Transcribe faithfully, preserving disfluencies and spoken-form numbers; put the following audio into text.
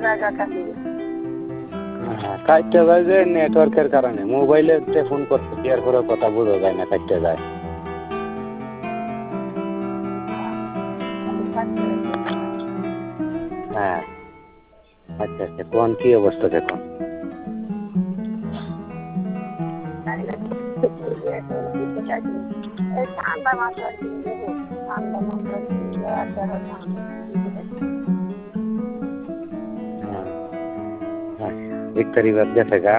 হ্যাঁ কাটতে যায় যে নেটওয়ার্কের কারণে মোবাইলে ফোন করতে দেওয়ার পরে কথা বোঝা যায় না কাটতে যায়। হ্যাঁ আচ্ছা আচ্ছা কোন কি অবস্থা দেখুন। एक तारीख गেছে গা